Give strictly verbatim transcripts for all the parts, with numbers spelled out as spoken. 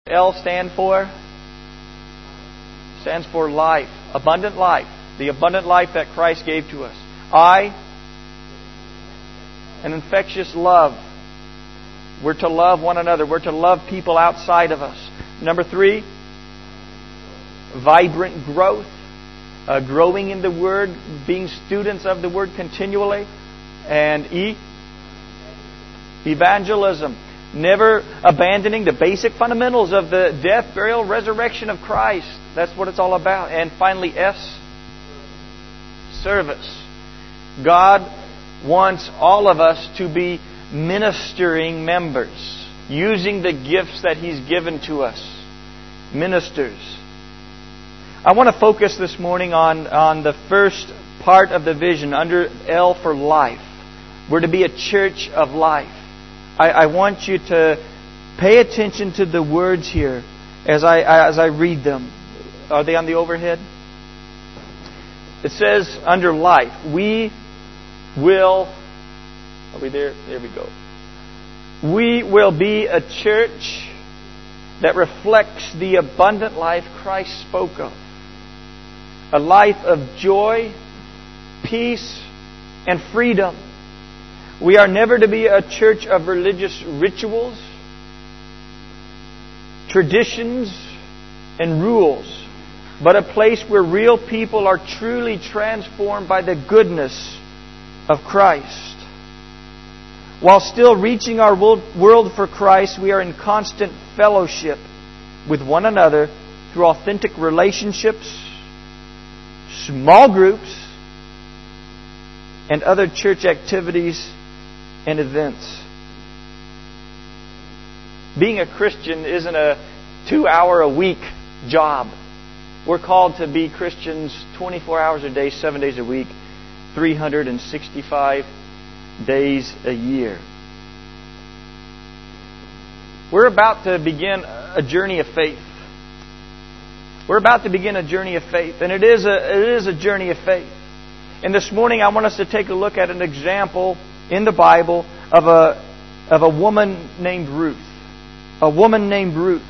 L stand for? Stands for life. Abundant life. The abundant life that Christ gave to us. I, an infectious love. We're to love one another. We're to love people outside of us. Number three, vibrant growth. Uh, growing in the Word, being students of the Word continually. And E, evangelism. Never abandoning the basic fundamentals of the death, burial, resurrection of Christ. That's what it's all about. And finally, S, service. God wants all of us to be ministering members, using the gifts that He's given to us. Ministers. I want to focus this morning on, on the first part of the vision under L for life. We're to be a church of life. I, I want you to pay attention to the words here as I, as I read them. Are they on the overhead? It says under life, we will... Are we there? There we go. We will be a church that reflects the abundant life Christ spoke of. A life of joy, peace, and freedom. We are never to be a church of religious rituals, traditions, and rules, but a place where real people are truly transformed by the goodness of Christ. While still reaching our world for Christ, we are in constant fellowship with one another through authentic relationships, small groups, and other church activities and events. Being a Christian isn't a two-hour-a-week job. We're called to be Christians twenty-four hours a day, seven days a week, three hundred sixty-five days a year. We're about to begin a journey of faith. We're about to begin a journey of faith, and it is a it is a journey of faith. And this morning I want us to take a look at an example in the Bible of a of a woman named Ruth. A woman named Ruth.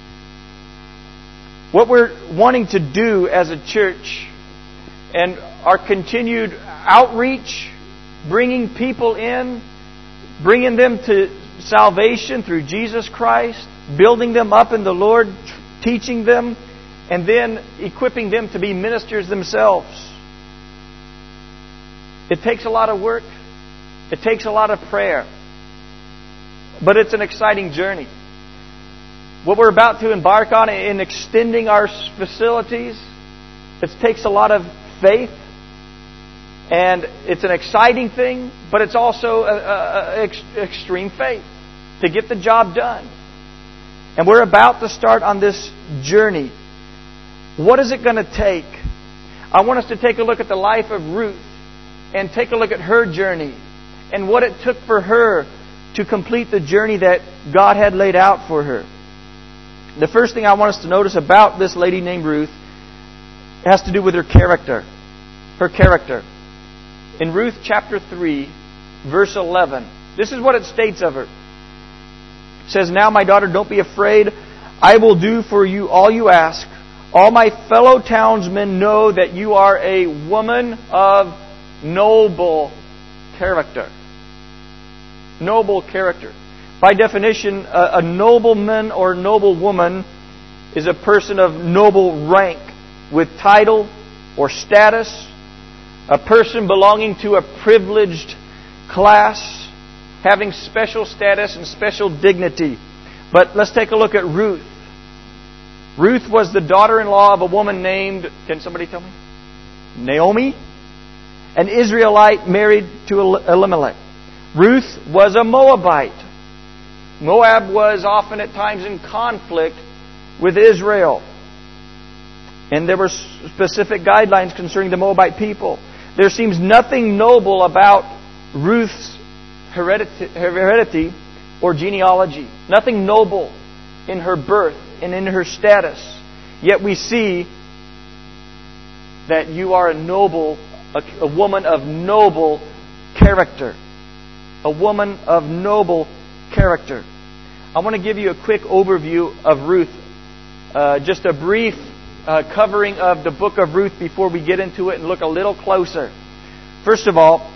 What we're wanting to do as a church and our continued outreach, bringing people in, bringing them to salvation through Jesus Christ, building them up in the Lord, teaching them, and then equipping them to be ministers themselves. It takes a lot of work. It takes a lot of prayer. But it's an exciting journey. What we're about to embark on in extending our facilities, it takes a lot of faith. And it's an exciting thing, but it's also a, a, a ex, extreme faith to get the job done. And we're about to start on this journey. What is it going to take? I want us to take a look at the life of Ruth and take a look at her journey and what it took for her to complete the journey that God had laid out for her. The first thing I want us to notice about this lady named Ruth has to do with her character. Her character. In Ruth chapter three, verse eleven, this is what it states of her. It says, "Now, my daughter, don't be afraid. I will do for you all you ask. All my fellow townsmen know that you are a woman of noble character." Noble character. By definition, a, a nobleman or noblewoman is a person of noble rank with title or status. A person belonging to a privileged class, having special status and special dignity. But let's take a look at Ruth. Ruth was the daughter-in-law of a woman named, can somebody tell me? Naomi, an Israelite married to Elimelech. Ruth was a Moabite. Moab was often at times in conflict with Israel. And there were specific guidelines concerning the Moabite people. There seems nothing noble about Ruth's heredity or genealogy. Nothing noble in her birth and in her status. Yet we see that you are a noble, a, a woman of noble character. A woman of noble character. I want to give you a quick overview of Ruth. Uh, just a brief uh, covering of the book of Ruth before we get into it and look a little closer. First of all,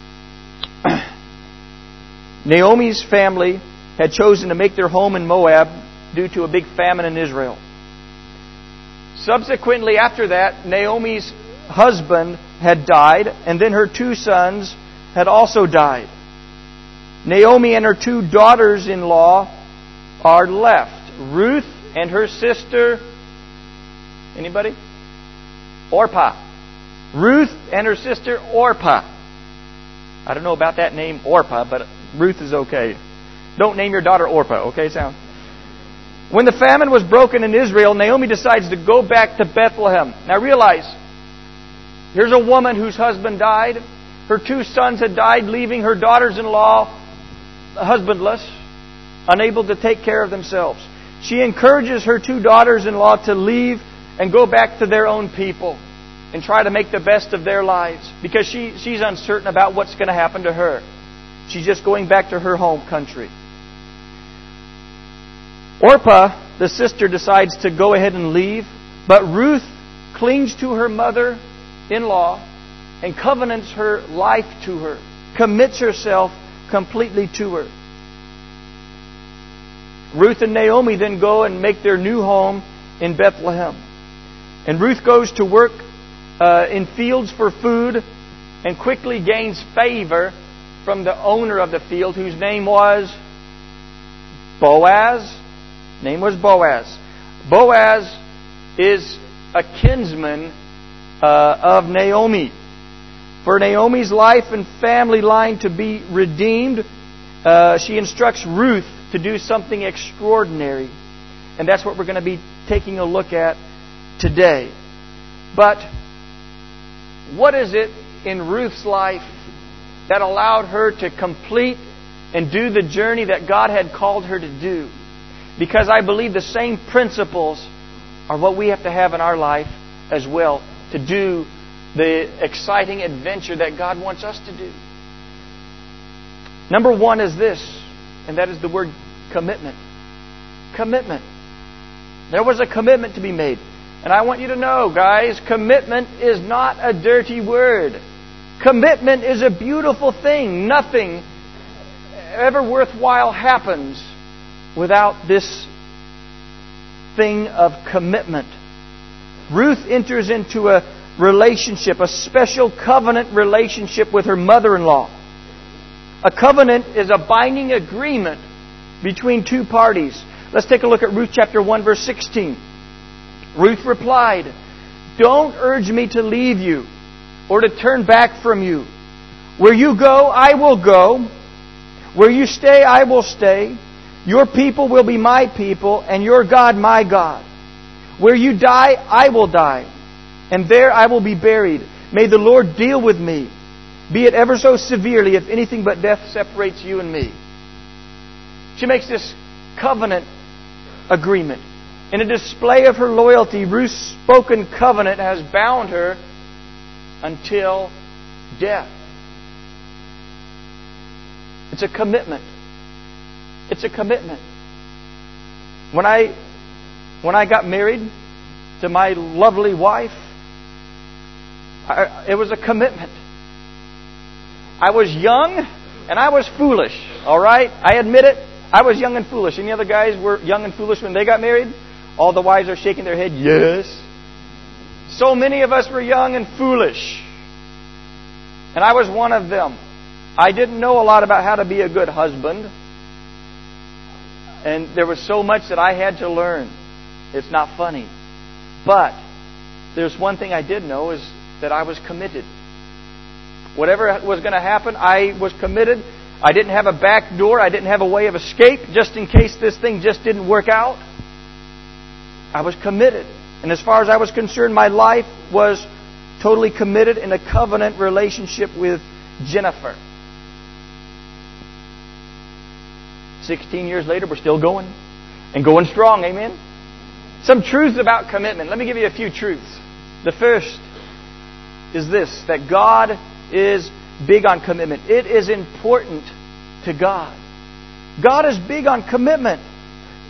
Naomi's family had chosen to make their home in Moab due to a big famine in Israel. Subsequently, after that, Naomi's husband had died, and then her two sons had also died. Naomi and her two daughters-in-law are left. Ruth and her sister, anybody? Orpah. Ruth and her sister Orpah. I don't know about that name Orpah, but Ruth is okay. Don't name your daughter Orpah, okay, sound? When the famine was broken in Israel, Naomi decides to go back to Bethlehem. Now realize, here's a woman whose husband died. Her two sons had died, leaving her daughters-in-law husbandless, unable to take care of themselves. She encourages her two daughters-in-law to leave and go back to their own people and try to make the best of their lives, because she, she's uncertain about what's going to happen to her. She's just going back to her home country. Orpah, the sister, decides to go ahead and leave, but Ruth clings to her mother-in-law and covenants her life to her, commits herself completely to her. Ruth and Naomi then go and make their new home in Bethlehem. And Ruth goes to work uh, in fields for food and quickly gains favor from the owner of the field, whose name was Boaz. Name was Boaz. Boaz is a kinsman uh, of Naomi. For Naomi's life and family line to be redeemed, uh, she instructs Ruth to do something extraordinary. And that's what we're going to be taking a look at today. But what is it in Ruth's life that allowed her to complete and do the journey that God had called her to do? Because I believe the same principles are what we have to have in our life as well to do the exciting adventure that God wants us to do. Number one is this, and that is the word commitment. Commitment. There was a commitment to be made. And I want you to know, guys, commitment is not a dirty word. Commitment is a beautiful thing. Nothing ever worthwhile happens without this thing of commitment. Ruth enters into a relationship, a special covenant relationship with her mother-in-law. A covenant is a binding agreement between two parties. Let's take a look at Ruth chapter one, verse sixteen. Ruth replied, "Don't urge me to leave you or to turn back from you. Where you go, I will go. Where you stay, I will stay. Your people will be my people, and your God my God. Where you die, I will die, and there I will be buried. May the Lord deal with me, be it ever so severely, if anything but death separates you and me." She makes this covenant agreement. In a display of her loyalty, Ruth's spoken covenant has bound her until death. It's a commitment. It's a commitment. When I when I got married to my lovely wife, I, it was a commitment. I was young and I was foolish. All right, I admit it. I was young and foolish. Any other guys were young and foolish when they got married? All the wives are shaking their head. Yes. So many of us were young and foolish. And I was one of them. I didn't know a lot about how to be a good husband. And there was so much that I had to learn. It's not funny. But there's one thing I did know, is that I was committed. Whatever was going to happen, I was committed. I didn't have a back door. I didn't have a way of escape just in case this thing just didn't work out. I was committed. And as far as I was concerned, my life was totally committed in a covenant relationship with Jennifer. Sixteen years later, we're still going. And going strong, amen? Some truths about commitment. Let me give you a few truths. The first is this, that God is big on commitment. It is important to God. God is big on commitment.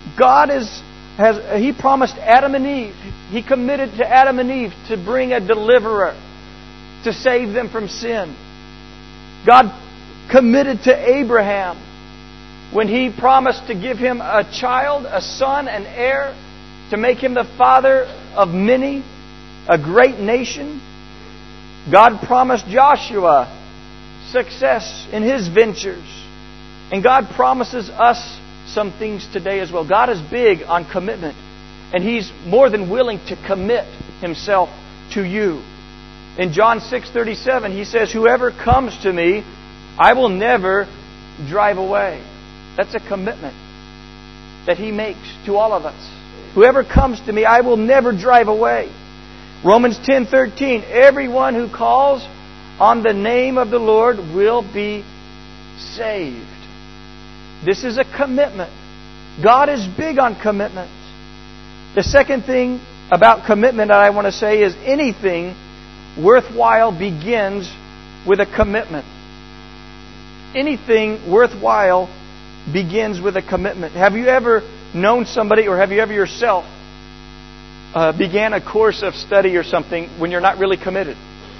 God is, has, He promised Adam and Eve, He committed to Adam and Eve to bring a deliverer to save them from sin. God committed to Abraham when He promised to give him a child, a son, an heir, to make him the father of many, a great nation. God promised Joshua success in his ventures. And God promises us some things today as well. God is big on commitment. And He's more than willing to commit Himself to you. In John six thirty-seven, He says, "Whoever comes to Me, I will never drive away." That's a commitment that He makes to all of us. Whoever comes to Me, I will never drive away. Romans ten thirteen, everyone who calls on the name of the Lord will be saved. This is a commitment. God is big on commitments. The second thing about commitment that I want to say is anything worthwhile begins with a commitment. Anything worthwhile begins with a commitment. Have you ever known somebody, or have you ever yourself uh, began a course of study or something when you're not really committed?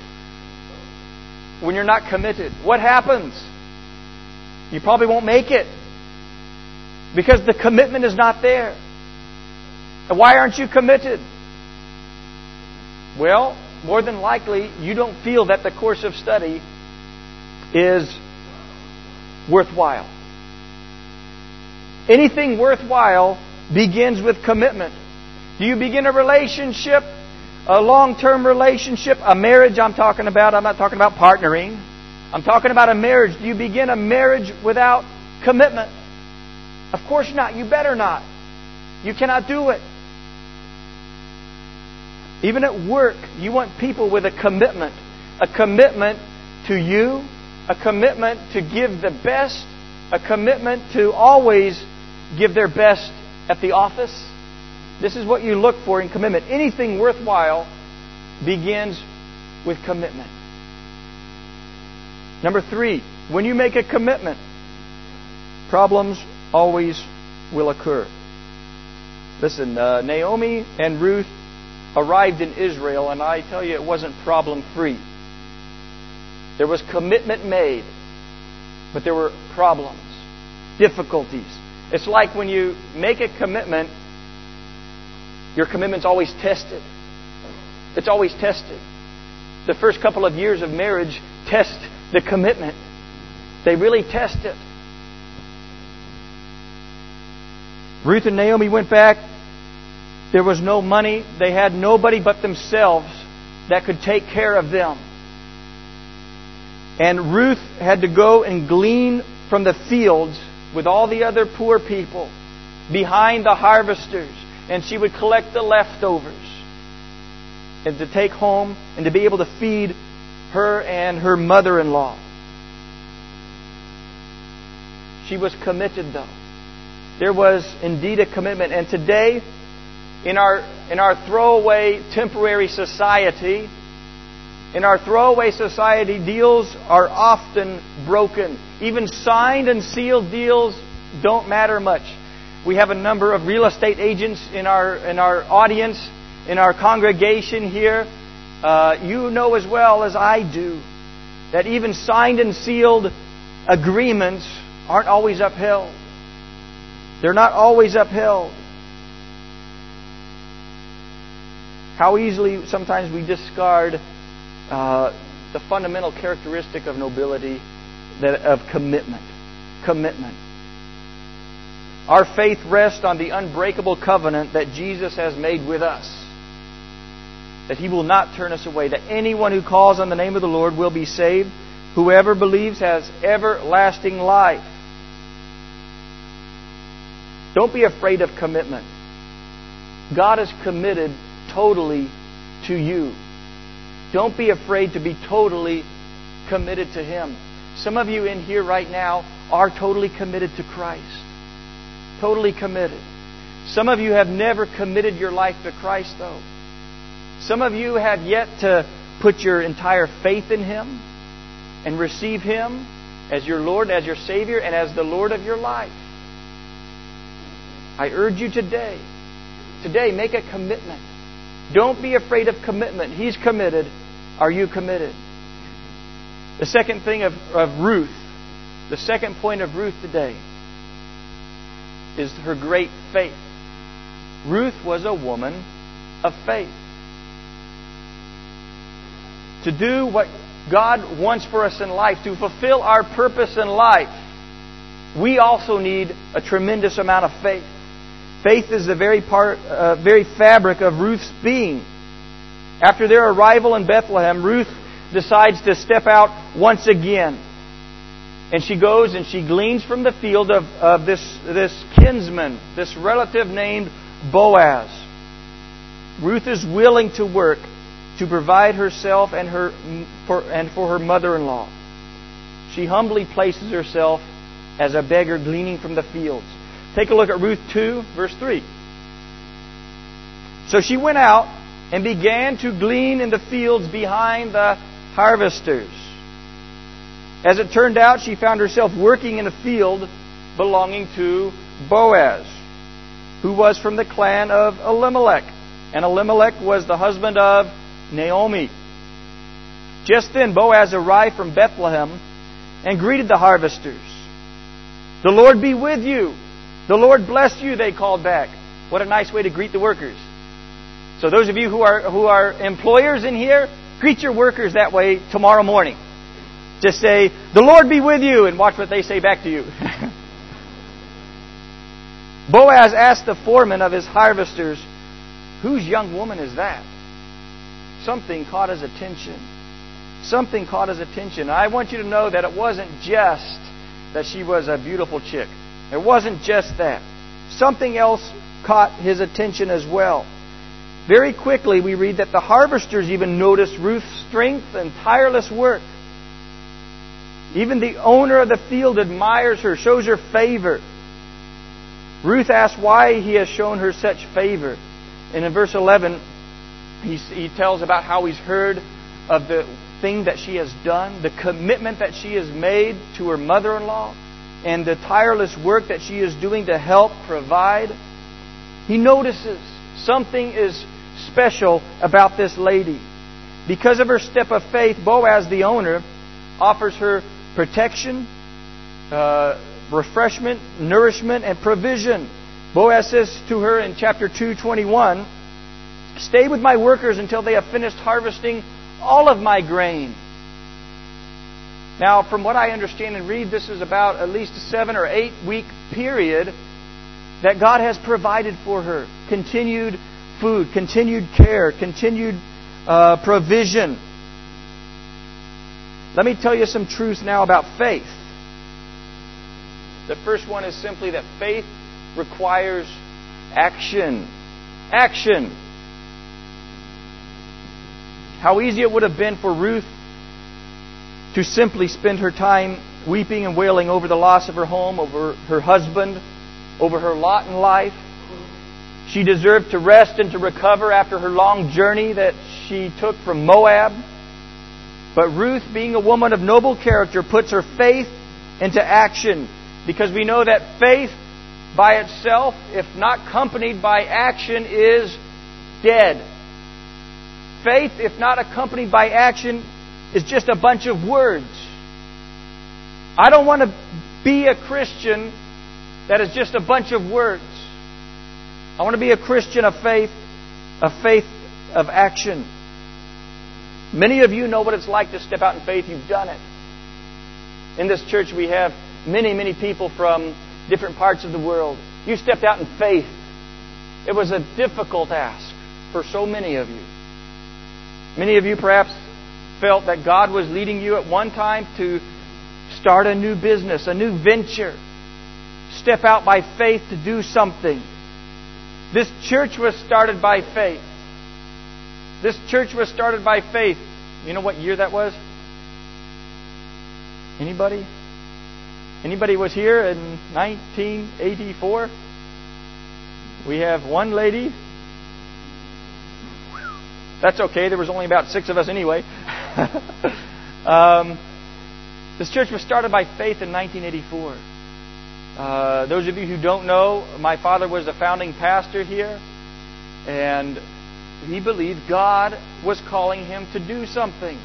When you're not committed, what happens? You probably won't make it because the commitment is not there. And why aren't you committed? Well, more than likely, you don't feel that the course of study is worthwhile. Anything worthwhile begins with commitment. Do you begin a relationship, a long-term relationship, a marriage I'm talking about? I'm not talking about partnering. I'm talking about a marriage. Do you begin a marriage without commitment? Of course not. You better not. You cannot do it. Even at work, you want people with a commitment. A commitment to you. A commitment to give the best. A commitment to always give their best at the office. This is what you look for in commitment. Anything worthwhile begins with commitment. Number three, when you make a commitment, problems always will occur. Listen, uh, Naomi and Ruth arrived in Israel, and I tell you, it wasn't problem-free. There was commitment made, but there were problems, difficulties. It's like when you make a commitment, your commitment's always tested. It's always tested. The first couple of years of marriage test the commitment. They really test it. Ruth and Naomi went back. There was no money. They had nobody but themselves that could take care of them. And Ruth had to go and glean from the fields with all the other poor people behind the harvesters. And she would collect the leftovers and to take home and to be able to feed her and her mother-in-law. She was committed, though. There was indeed a commitment. And today, in our in our throwaway temporary society, in our throwaway society, deals are often broken. Even signed and sealed deals don't matter much. We have a number of real estate agents in our in our audience, in our congregation here. Uh, you know as well as I do that even signed and sealed agreements aren't always upheld. They're not always upheld. How easily sometimes we discard uh, the fundamental characteristic of nobility, that of commitment. Commitment. Our faith rests on the unbreakable covenant that Jesus has made with us. That He will not turn us away. That anyone who calls on the name of the Lord will be saved. Whoever believes has everlasting life. Don't be afraid of commitment. God is committed totally to you. Don't be afraid to be totally committed to Him. Some of you in here right now are totally committed to Christ. Totally committed. Some of you have never committed your life to Christ, though. Some of you have yet to put your entire faith in Him and receive Him as your Lord, as your Savior, and as the Lord of your life. I urge you today, today, make a commitment. Don't be afraid of commitment. He's committed. Are you committed? The second thing of, of Ruth, the second point of Ruth today, is her great faith. Ruth was a woman of faith. To do what God wants for us in life, to fulfill our purpose in life, we also need a tremendous amount of faith. Faith is the very part, uh, very fabric of Ruth's being. After their arrival in Bethlehem, Ruth decides to step out once again. And she goes and she gleans from the field of, of this, this kinsman, this relative named Boaz. Ruth is willing to work to provide herself and her for, and for her mother-in-law. She humbly places herself as a beggar gleaning from the fields. Take a look at Ruth two, verse three. So she went out and began to glean in the fields behind the harvesters. As it turned out, she found herself working in a field belonging to Boaz, who was from the clan of Elimelech. And Elimelech was the husband of Naomi. Just then Boaz arrived from Bethlehem and greeted the harvesters. "The Lord be with you. The Lord bless you," they called back. What a nice way to greet the workers. So those of you who are who are employers in here, greet your workers that way tomorrow morning. Just say, "The Lord be with you," and watch what they say back to you. Boaz asked the foreman of his harvesters, "Whose young woman is that?" Something caught his attention. Something caught his attention. I want you to know that it wasn't just that she was a beautiful chick. It wasn't just that. Something else caught his attention as well. Very quickly we read that the harvesters even noticed Ruth's strength and tireless work. Even the owner of the field admires her, shows her favor. Ruth asks why he has shown her such favor. And in verse eleven, he, he tells about how he's heard of the thing that she has done, the commitment that she has made to her mother-in-law, and the tireless work that she is doing to help provide. He notices something is special about this lady. Because of her step of faith, Boaz, the owner, offers her protection, uh, refreshment, nourishment, and provision. Boaz says to her in chapter two, twenty-one, "Stay with my workers until they have finished harvesting all of my grain." Now, from what I understand and read, this is about at least a seven or eight week period that God has provided for her. Continued food, continued care, continued uh, provision. Let me tell you some truths now about faith. The first one is simply that faith requires action. Action. How easy it would have been for Ruth to simply spend her time weeping and wailing over the loss of her home, over her husband, over her lot in life. She deserved to rest and to recover after her long journey that she took from Moab. But Ruth, being a woman of noble character, puts her faith into action, because we know that faith by itself, if not accompanied by action, is dead. Faith, if not accompanied by action, is just a bunch of words. I don't want to be a Christian that is just a bunch of words. I want to be a Christian of faith, a faith of action. Many of you know what it's like to step out in faith. You've done it. In this church we have many, many people from different parts of the world. You stepped out in faith. It was a difficult ask for so many of you. Many of you perhaps felt that God was leading you at one time to start a new business, a new venture. Step out by faith to do something. This church was started by faith. This church was started by faith. You know what year that was? Anybody? Anybody was here in nineteen eighty-four? We have one lady. That's okay. There was only about six of us anyway. um, this church was started by faith in nineteen eighty-four. Uh, those of you who don't know, my father was a founding pastor here, and he believed God was calling him to do something.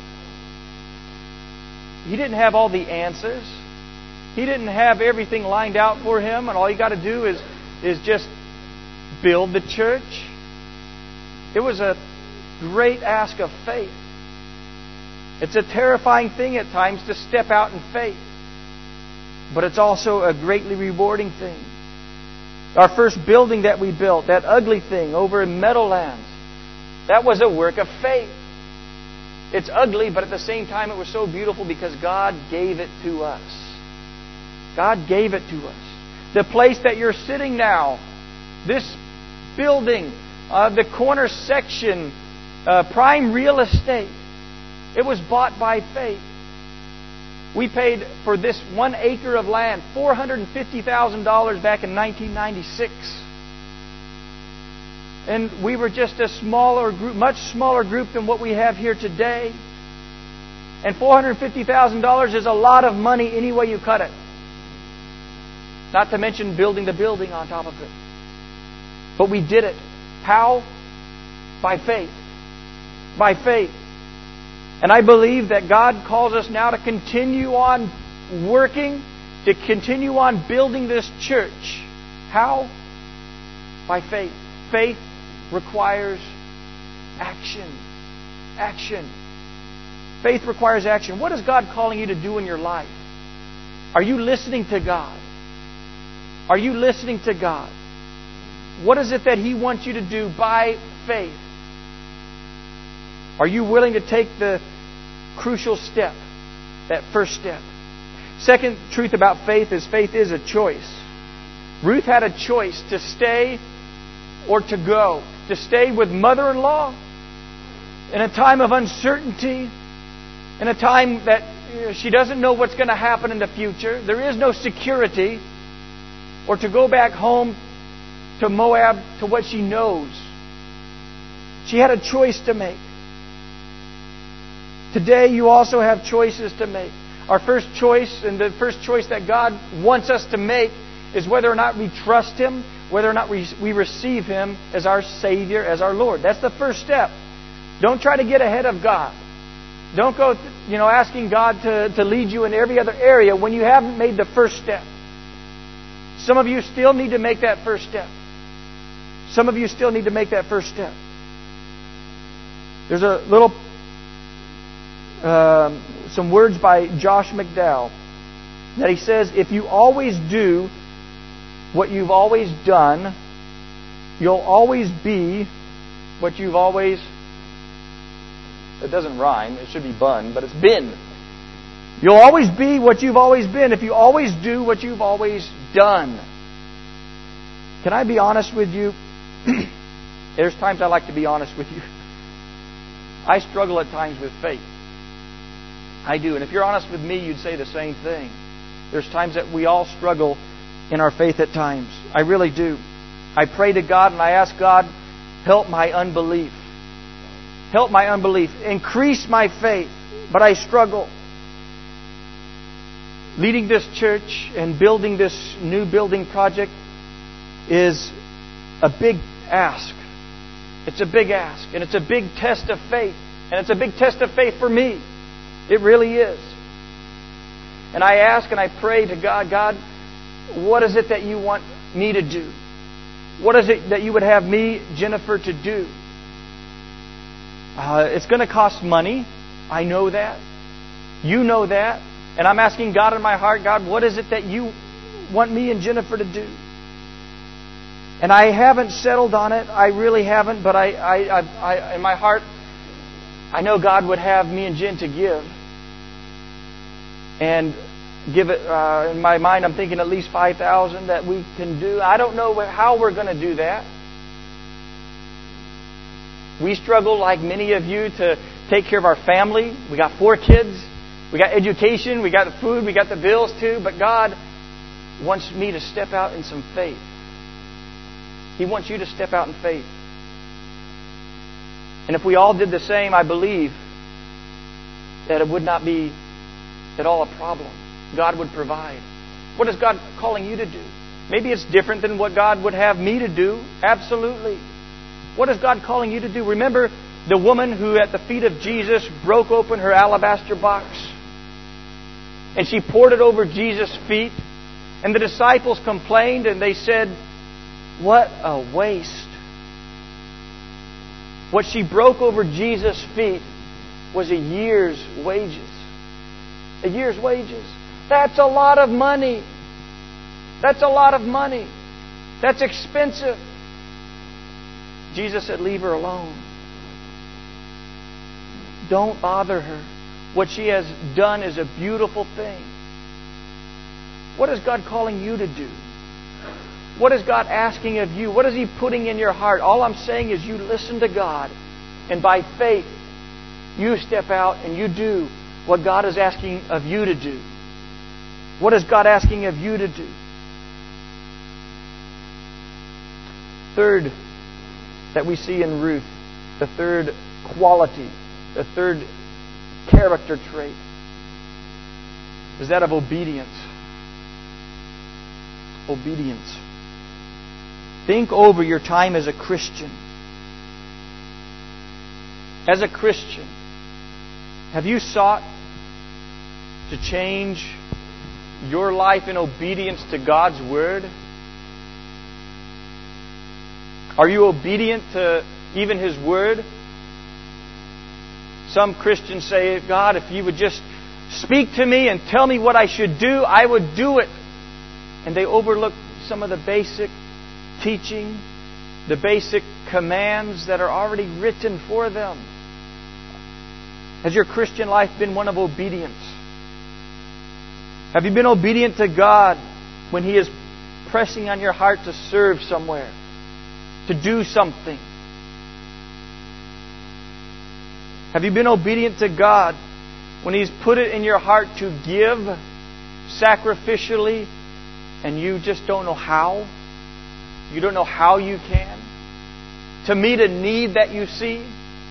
He didn't have all the answers. He didn't have everything lined out for him, and all you got to do is, is just build the church. It was a great ask of faith. It's a terrifying thing at times to step out in faith. But it's also a greatly rewarding thing. Our first building that we built, that ugly thing over in Meadowlands, that was a work of faith. It's ugly, but at the same time it was so beautiful because God gave it to us. God gave it to us. The place that you're sitting now, this building, uh, the corner section, uh, prime real estate, it was bought by faith. We paid for this one acre of land four hundred fifty thousand dollars back in nineteen ninety-six. And we were just a smaller group, much smaller group than what we have here today. And four hundred fifty thousand dollars is a lot of money any way you cut it. Not to mention building the building on top of it. But we did it. How? By faith. By faith. And I believe that God calls us now to continue on working, to continue on building this church. How? By faith. Faith requires action. Action. Faith requires action. What is God calling you to do in your life? Are you listening to God? Are you listening to God? What is it that He wants you to do by faith? Are you willing to take the crucial step, that first step? Second truth about faith is faith is a choice. Ruth had a choice to stay or to go. To stay with mother-in-law in a time of uncertainty, in a time that you know, she doesn't know what's going to happen in the future. There is no security. Or to go back home to Moab to what she knows. She had a choice to make. Today you also have choices to make. Our first choice, and the first choice that God wants us to make, is whether or not we trust Him, whether or not we, we receive Him as our Savior, as our Lord. That's the first step. Don't try to get ahead of God. Don't go, you know, asking God to, to lead you in every other area when you haven't made the first step. Some of you still need to make that first step. Some of you still need to make that first step. There's a little, uh, some words by Josh McDowell that he says, if you always do what you've always done, you'll always be what you've always... It doesn't rhyme. It should be bun, but it's been. You'll always be what you've always been if you always do what you've always done. Can I be honest with you? There's times I like to be honest with you. I struggle at times with faith. I do. And if you're honest with me, you'd say the same thing. There's times that we all struggle in our faith at times. I really do. I pray to God and I ask God, help my unbelief. Help my unbelief. Increase my faith. But I struggle. Leading this church and building this new building project is a big ask. It's a big ask. And it's a big test of faith. And it's a big test of faith for me. It really is. And I ask and I pray to God, God, what is it that you want me to do? What is it that you would have me, Jennifer, to do? Uh, it's going to cost money. I know that. You know that. And I'm asking God in my heart, God, what is it that you want me and Jennifer to do? And I haven't settled on it. I really haven't. But I, I, I, I in my heart, I know God would have me and Jen to give. And give it, uh, in my mind, I'm thinking at least five thousand dollars that we can do. I don't know how we're going to do that. We struggle, like many of you, to take care of our family. We got four kids. We got education. We got the food. We got the bills too. But God wants me to step out in some faith. He wants you to step out in faith. And if we all did the same, I believe that it would not be at all a problem. God would provide. What is God calling you to do? Maybe it's different than what God would have me to do. Absolutely. What is God calling you to do? Remember the woman who at the feet of Jesus broke open her alabaster box and she poured it over Jesus' feet, and the disciples complained and they said, "What a waste." What she broke over Jesus' feet was a year's wages. A year's wages. That's a lot of money. That's a lot of money. That's expensive. Jesus said, "Leave her alone. Don't bother her. What she has done is a beautiful thing." What is God calling you to do? What is God asking of you? What is He putting in your heart? All I'm saying is you listen to God, and by faith, you step out and you do what God is asking of you to do. What is God asking of you to do? Third, that we see in Ruth, the third quality, the third character trait, is that of obedience. Obedience. Think over your time as a Christian. As a Christian, have you sought to change your life in obedience to God's Word? Are you obedient to even His Word? Some Christians say, "God, if you would just speak to me and tell me what I should do, I would do it." And they overlook some of the basic teaching, the basic commands that are already written for them. Has your Christian life been one of obedience? Have you been obedient to God when He is pressing on your heart to serve somewhere, to do something? Have you been obedient to God when He's put it in your heart to give sacrificially and you just don't know how? You don't know how you can? To meet a need that you see?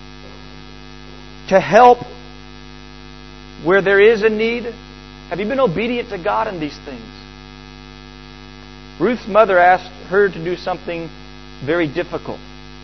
To help where there is a need? Have you been obedient to God in these things? Ruth's mother asked her to do something very difficult.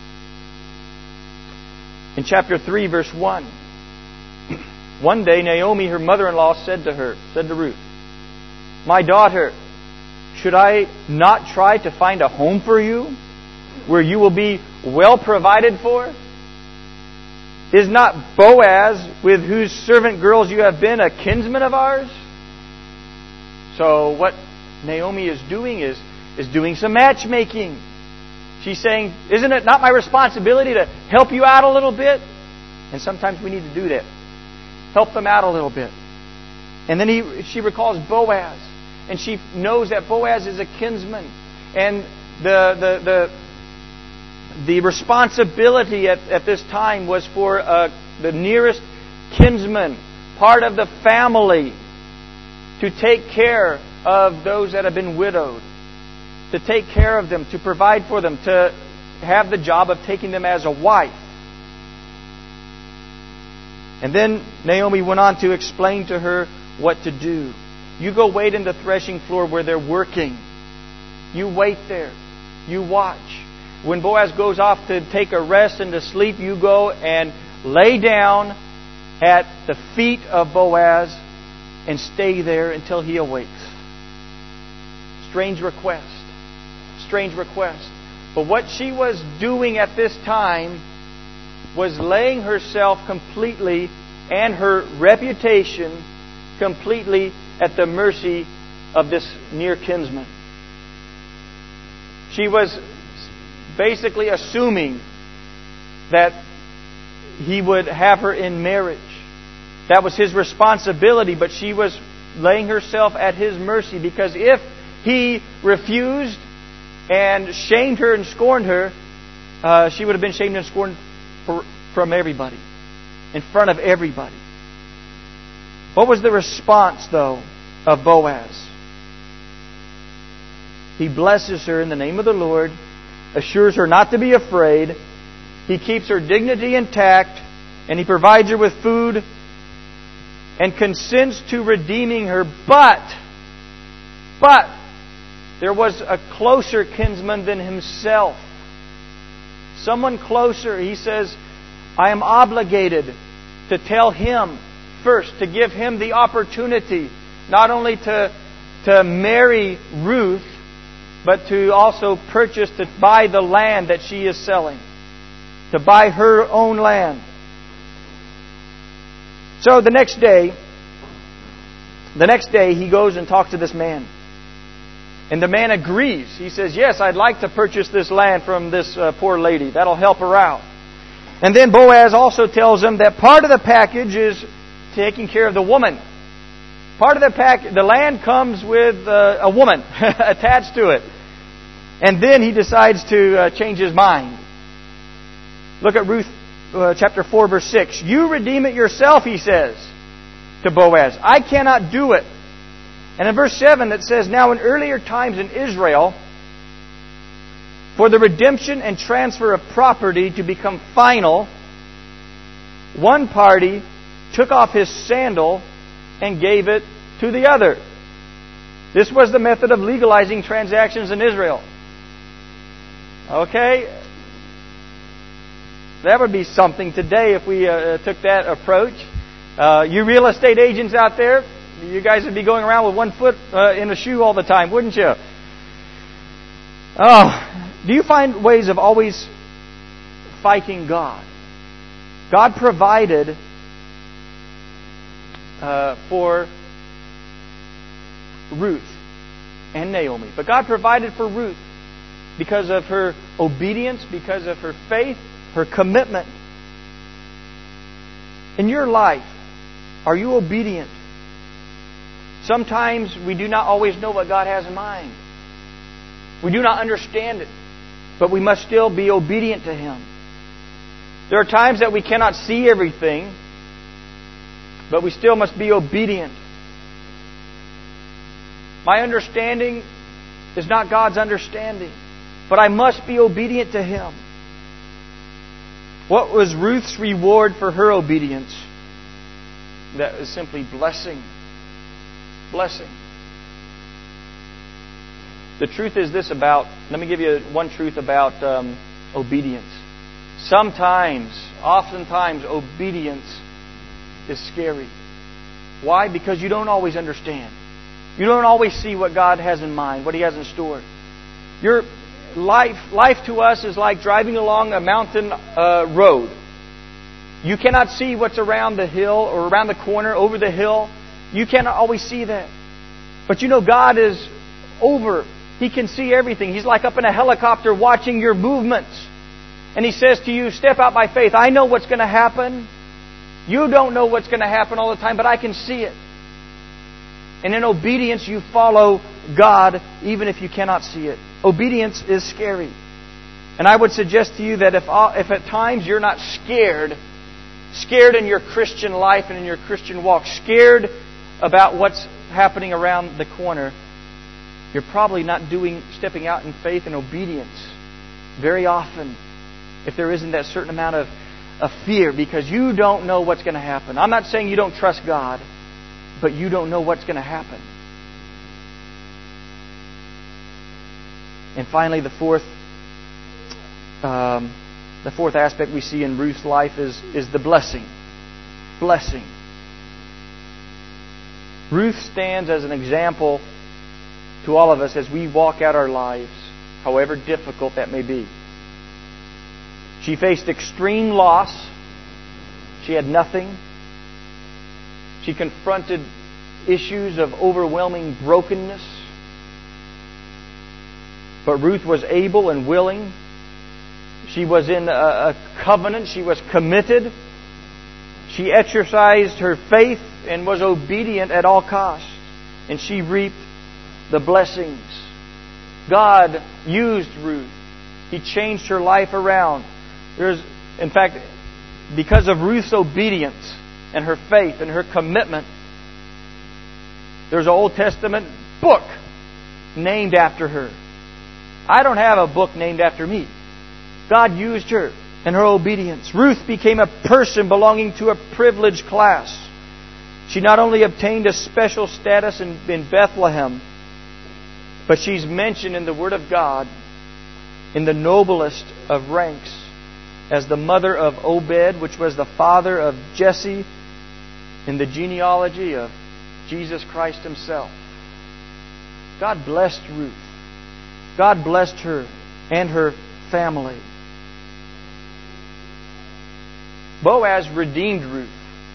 In chapter three, verse one, one day Naomi, her mother-in-law, said to her, said to Ruth, "My daughter, should I not try to find a home for you where you will be well provided for? Is not Boaz, with whose servant girls you have been, a kinsman of ours?" So what Naomi is doing is, is doing some matchmaking. She's saying, "Isn't it not my responsibility to help you out a little bit?" And sometimes we need to do that. Help them out a little bit. And then he, she recalls Boaz. And she knows that Boaz is a kinsman. And the the the, the responsibility at, at this time was for uh, the nearest kinsman, part of the family, to take care of those that have been widowed, to take care of them, to provide for them, to have the job of taking them as a wife. And then Naomi went on to explain to her what to do. You go wait in the threshing floor where they're working. You wait there. You watch. When Boaz goes off to take a rest and to sleep, you go and lay down at the feet of Boaz and stay there until he awakes. Strange request. Strange request. But what she was doing at this time was laying herself completely and her reputation completely at the mercy of this near kinsman. She was basically assuming that he would have her in marriage. That was his responsibility, but she was laying herself at his mercy, because if he refused and shamed her and scorned her, uh, she would have been shamed and scorned for, from everybody, in front of everybody. What was the response, though, of Boaz? He blesses her in the name of the Lord, assures her not to be afraid. He keeps her dignity intact, and he provides her with food and consents to redeeming her. But But there was a closer kinsman than himself. Someone closer. He says, I am obligated to tell him first, to give him the opportunity not only to, to marry Ruth, but to also purchase, to buy the land that she is selling. To buy her own land. So the next day, the next day he goes and talks to this man. And the man agrees. He says, yes, I'd like to purchase this land from this uh, poor lady. That'll help her out. And then Boaz also tells him that part of the package is taking care of the woman. Part of the pack, the land comes with uh, a woman attached to it. And then he decides to uh, change his mind. Look at Ruth uh, chapter four, verse six. You redeem it yourself, he says to Boaz. I cannot do it. And in verse seven it says, now in earlier times in Israel, for the redemption and transfer of property to become final, one party took off his sandal and gave it to the other. This was the method of legalizing transactions in Israel. Okay? That would be something today if we uh, took that approach. Uh, you real estate agents out there, you guys would be going around with one foot uh, in a shoe all the time, wouldn't you? Oh, do you find ways of always fighting God? God provided uh, for Ruth and Naomi. But God provided for Ruth because of her obedience, because of her faith, her commitment. In your life, are you obedient? Sometimes we do not always know what God has in mind. We do not understand it. But we must still be obedient to Him. There are times that we cannot see everything, but we still must be obedient. My understanding is not God's understanding, but I must be obedient to Him. What was Ruth's reward for her obedience? That was simply blessing. Blessing. The truth is this about, let me give you one truth about um, obedience. Sometimes, oftentimes, obedience is scary. Why? Because you don't always understand. You don't always see what God has in mind, what He has in store. Your life, life to us is like driving along a mountain uh, road. You cannot see what's around the hill or around the corner, over the hill. You cannot always see that. But you know God is over. He can see everything. He's like up in a helicopter watching your movements. And He says to you, step out by faith. I know what's going to happen. You don't know what's going to happen all the time, but I can see it. And in obedience, you follow God even if you cannot see it. Obedience is scary. And I would suggest to you that if, if at times you're not scared, scared in your Christian life and in your Christian walk, scared about what's happening around the corner, you're probably not doing, stepping out in faith and obedience very often if there isn't that certain amount of, of fear because you don't know what's going to happen. I'm not saying you don't trust God, but you don't know what's going to happen. And finally, the fourth, um, the fourth aspect we see in Ruth's life is, is the blessing. Blessing. Ruth stands as an example to all of us as we walk out our lives, however difficult that may be. She faced extreme loss. She had nothing. She confronted issues of overwhelming brokenness. But Ruth was able and willing. She was in a, a covenant. She was committed. She exercised her faith and was obedient at all costs. And she reaped the blessings. God used Ruth. He changed her life around. There's, in fact, because of Ruth's obedience and her faith and her commitment, there's an Old Testament book named after her. I don't have a book named after me. God used her and her obedience. Ruth became a person belonging to a privileged class. She not only obtained a special status in, in Bethlehem, But she's mentioned in the Word of God in the noblest of ranks as the mother of Obed, which was the father of Jesse, in the genealogy of Jesus Christ Himself. God blessed Ruth. God blessed her and her family. Boaz redeemed Ruth.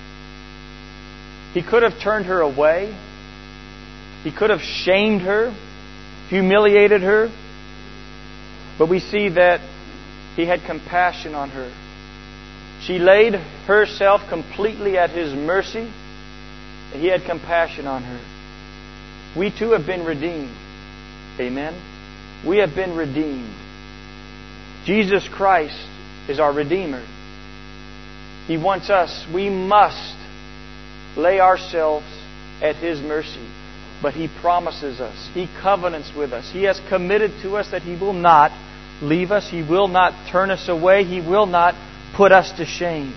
He could have turned her away. He could have shamed her, humiliated her. But we see that He had compassion on her. She laid herself completely at His mercy. He had compassion on her. We too have been redeemed. Amen. We have been redeemed. Jesus Christ is our Redeemer. He wants us, we must lay ourselves at His mercy. But He promises us, He covenants with us. He has committed to us that He will not leave us. He will not turn us away. He will not put us to shame.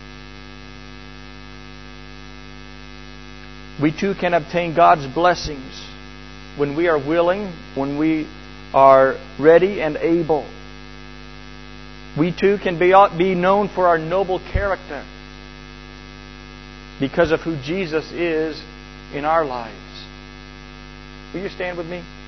We too can obtain God's blessings when we are willing, when we are ready and able. We too can be, be known for our noble character because of who Jesus is in our lives. Will you stand with me?